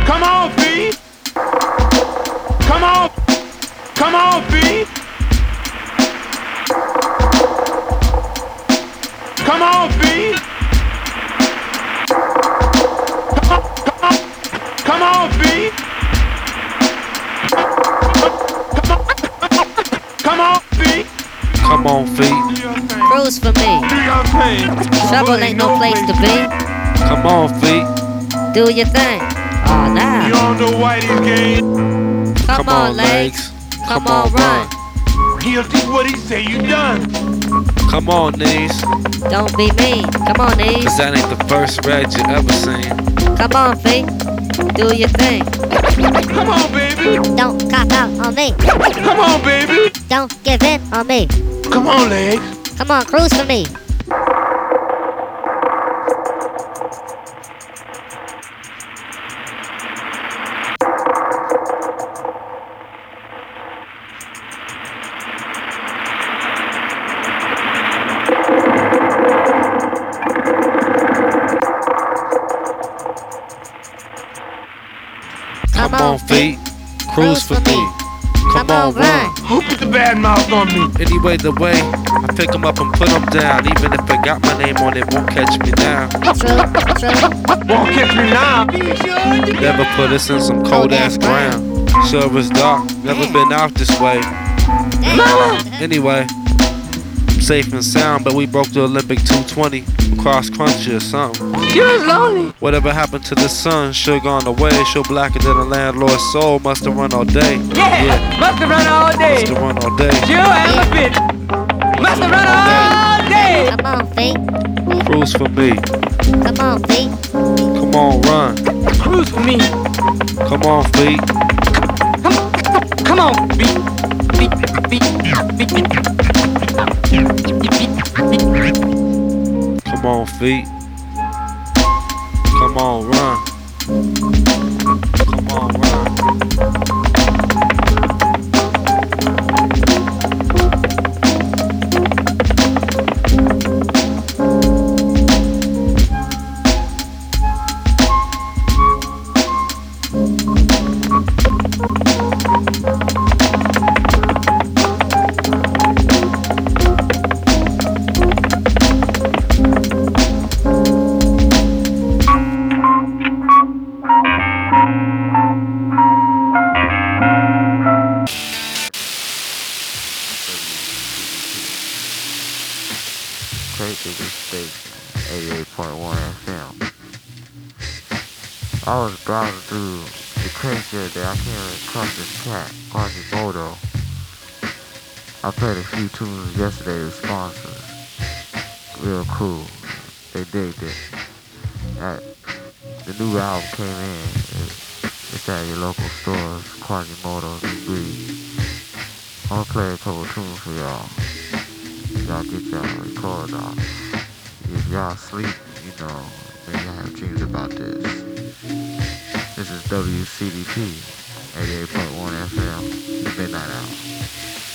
Come on, B. Come on. Come on, B. Come on, B. Come on, B. Come on, B. Come on, feet. Cruise for me. Trouble ain't no place to be. Come on, feet. Do your thing. Oh, now. You on the Whitey's game. Come on, legs. Come on, run. He'll do what he say you done. Come on, knees. Don't be mean. Come on, knees. Cause that ain't the first red you ever seen. Come on, feet. Do your thing. Come on, baby. Don't cop out on me. Come on, baby. Don't give in on me. Come on, legs. Come on, cruise for me. Come on, feet. Cruise for me. Come on, run. Who put the bad mouth on me? Anyway, the way I pick 'em up and put 'em down. Even if it got my name on it, won't catch me now. True, true. Won't catch me now. Never put us in some cold ass ground. Sure it's dark, never been out this way. Anyway, safe and sound, but we broke the Olympic 220. Cross country or something. You're lonely. Whatever happened to the sun, sure gone away. Sure blacker than a landlord's soul. Must have run all day. Yeah. Must have run all day. Must have run all day. Sure am a bitch. Must have run all day. Come on, feet. Cruise for me. Come on, feet. Come on, run. Cruise for me. Come on, feet. Come on, beat. Come on, feet. Come on, run. Come on, run. I was browsing through the crates the other day. I came across this cat, Quasimodo. I played a few tunes yesterday with sponsors. Real cool. They digged it. The new album came in. It's at your local stores. Quasimodo, New Breed. I'm gonna play a couple tunes for y'all. Y'all get y'all record off. If y'all sleep, you know, maybe y'all have dreams about this. This is WCDP, 88.1 FM, the Midnight Hour.